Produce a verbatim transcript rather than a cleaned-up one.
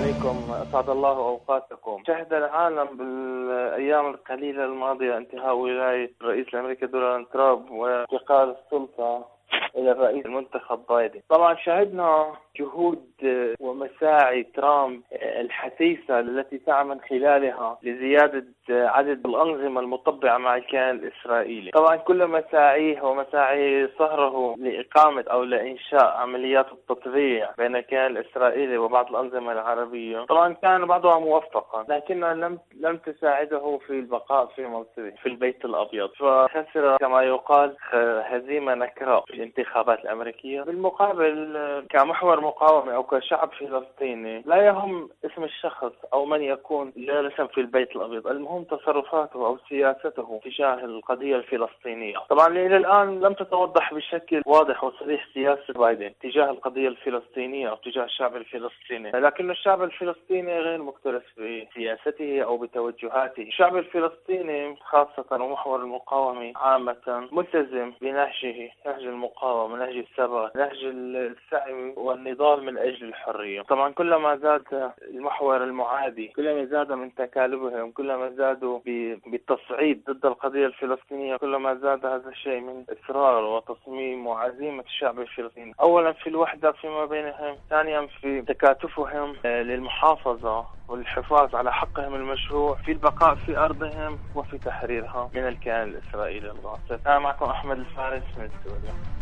عليكم، أسعد الله أوقاتكم. شهد العالم بالأيام القليلة الماضية انتهاء ولاية الرئيس الأمريكي دونالد ترامب وانتقال السلطة إلى الرئيس المنتخب بايدن. طبعا شاهدنا جهود ومساعي ترامب الحثيثة التي سعى من خلالها لزيادة عدد الأنظمة المطبعة مع الكيان الإسرائيلي. طبعا كل مساعيه ومساعي صهره لإقامة أو لإنشاء عمليات التطبيع بين الكيان الإسرائيلي وبعض الأنظمة العربية طبعا كان بعضها موفقا، لكنها لم لم تساعده في البقاء في منصبه في البيت الأبيض، فخسر كما يقال هزيمة نكراء في الانتخابات الأمريكية. بالمقابل كمحور مقاومة أو كشعب فلسطيني لا يهم اسم الشخص أو من يكون جالسا في البيت الأبيض، المهم تصرفاته أو سياسته تجاه القضية الفلسطينية. طبعا إلى الآن لم تتوضح بشكل واضح وصريح سياسة بايدن تجاه القضية الفلسطينية أو تجاه الشعب الفلسطيني، لكن الشعب الفلسطيني غير مكترث بسياسته أو بتوجهاته. الشعب الفلسطيني خاصة ومحور المقاومة عامة ملتزم بنهجه، نهج المقاومة، نهج الثبات، نهج السعي والنضال من أجل الحرية. طبعا كلما زاد المحور المعادي كلما زاد من تكالبهم، كلما زادوا بالتصعيد ضد القضية الفلسطينية، كلما زاد هذا الشيء من إصرار وتصميم وعزيمة الشعب الفلسطيني، أولا في الوحدة فيما بينهم، ثانيا في تكاتفهم للمحافظة والحفاظ على حقهم المشروع في البقاء في أرضهم وفي تحريرها من الكيان الإسرائيلي الغاصب. أنا معكم أحمد الفارس من سوريا.